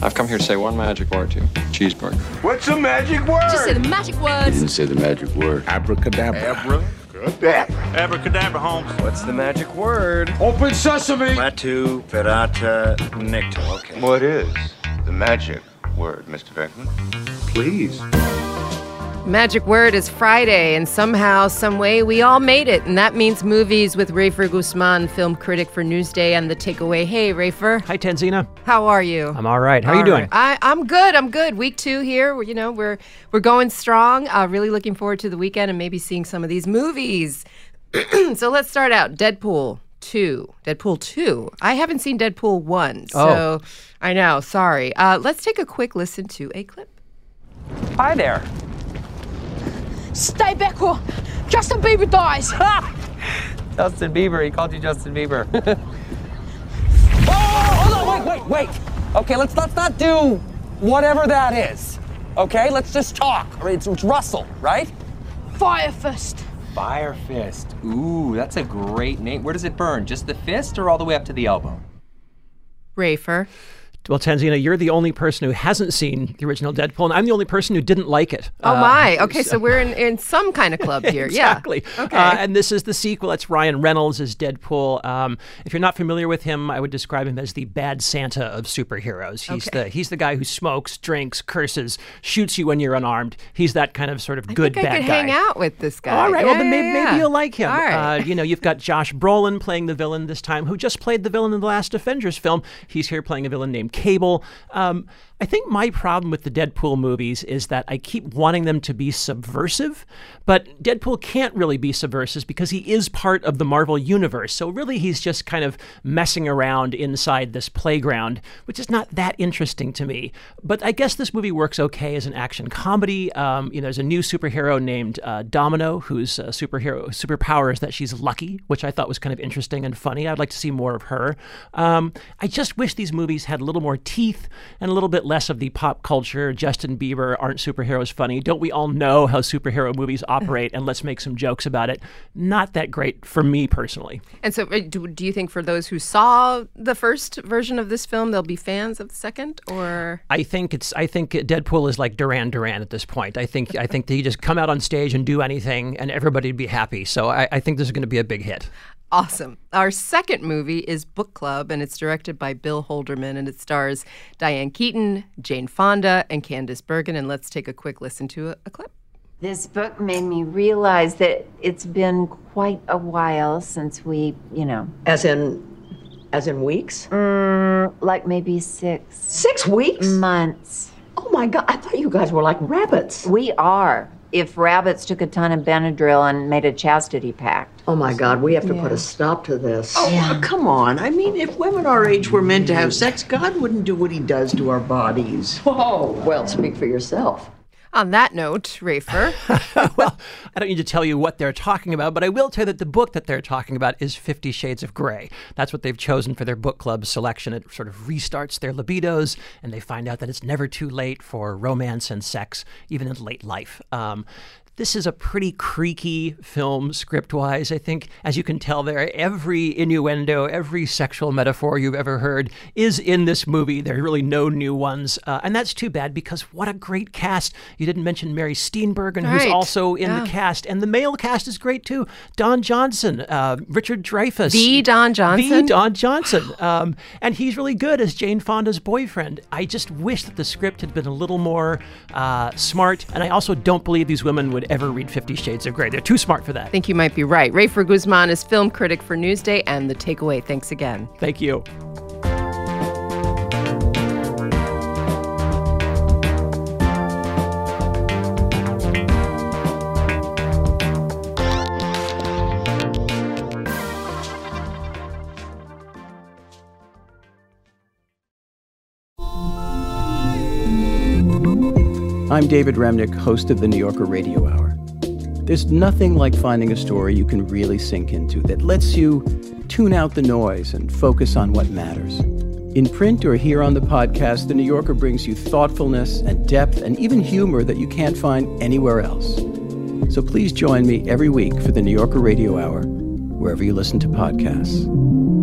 I've come here to say one magic word to you. Cheeseburger. What's the magic word? Just say the magic word. You didn't say the magic word. Abracadabra. Abracadabra. Abracadabra, Holmes. What's the magic word? Open sesame. Ratu, Ferrata, Nectar. Okay. What is the magic word, Mr. Venkman? Please. Magic word is Friday, and somehow, some way, we all made it. And that means movies with Rafer Guzman, film critic for Newsday and The Takeaway. Hey, Rafer. Hi, Tanzina. How are you? I'm all right. How are you doing? I'm good. Week 2 here. We're going strong. Really looking forward to the weekend and maybe seeing some of these movies. So let's start out. Deadpool 2. I haven't seen Deadpool 1, so I know. Sorry. Let's take a quick listen to a clip. Hi there. Stay back or Justin Bieber dies. Justin Bieber, he called you Justin Bieber. Hold on, wait. Okay, let's not do whatever that is. Okay, let's just talk. It's Russell, right? Fire Fist. Fire Fist. Ooh, that's a great name. Where does it burn? Just the fist or all the way up to the elbow? Rafer. Well, Tanzina, you're the only person who hasn't seen the original Deadpool, and I'm the only person who didn't like it. Oh, my. Okay, so we're in some kind of club here. Exactly. Yeah. Okay. And this is the sequel. It's Ryan Reynolds as Deadpool. If you're not familiar with him, I would describe him as the bad Santa of superheroes. He's the guy who smokes, drinks, curses, shoots you when you're unarmed. He's that kind of sort of good bad guy. I could hang out with this guy. All right. Then maybe you'll like him. All right. You've got Josh Brolin playing the villain this time, who just played the villain in the last Avengers film. He's here playing a villain named Cable. I think my problem with the Deadpool movies is that I keep wanting them to be subversive, but Deadpool can't really be subversive because he is part of the Marvel Universe. So really he's just kind of messing around inside this playground, which is not that interesting to me. But I guess this movie works okay as an action comedy. There's a new superhero named Domino, whose superpower is that she's lucky, which I thought was kind of interesting and funny. I'd like to see more of her. I just wish these movies had a little more teeth and a little bit less of the pop culture, Justin Bieber, aren't superheroes funny? Don't we all know how superhero movies operate? And let's make some jokes about it. Not that great for me personally. And so do you think for those who saw the first version of this film, they'll be fans of the second? Or I think Deadpool is like Duran Duran at this point. I think that he just come out on stage and do anything and everybody'd be happy. So I think this is going to be a big hit. Awesome. Our second movie is Book Club, and it's directed by Bill Holderman, and it stars Diane Keaton, Jane Fonda, and Candice Bergen. And let's take a quick listen to a clip. This book made me realize that it's been quite a while since we, As in weeks? Like maybe 6. 6 weeks? Months. Oh my God, I thought you guys were like rabbits. We are. If rabbits took a ton of Benadryl and made a chastity pact. Oh my God, we have to put a stop to this. Oh, come on. I mean, if women our age were meant to have sex, God wouldn't do what he does to our bodies. Oh, well, speak for yourself. On that note, Rafer. Well, I don't need to tell you what they're talking about, but I will tell you that the book that they're talking about is 50 Shades of Grey. That's what they've chosen for their book club selection. It sort of restarts their libidos, and they find out that it's never too late for romance and sex, even in late life. This is a pretty creaky film script-wise. I think, as you can tell there, every innuendo, every sexual metaphor you've ever heard is in this movie. There are really no new ones. And that's too bad because what a great cast. You didn't mention Mary Steenburgen, who's also in the cast. And the male cast is great, too. Don Johnson, Richard Dreyfuss. The Don Johnson. And he's really good as Jane Fonda's boyfriend. I just wish that the script had been a little more smart. And I also don't believe these women would ever read 50 Shades of Grey. They're too smart for that. I think you might be right. Rafer Guzman is film critic for Newsday and The Takeaway. Thanks again. Thank you. I'm David Remnick, host of the New Yorker Radio Hour. There's nothing like finding a story you can really sink into that lets you tune out the noise and focus on what matters. In print or here on the podcast, The New Yorker brings you thoughtfulness and depth and even humor that you can't find anywhere else. So please join me every week for the New Yorker Radio Hour, wherever you listen to podcasts.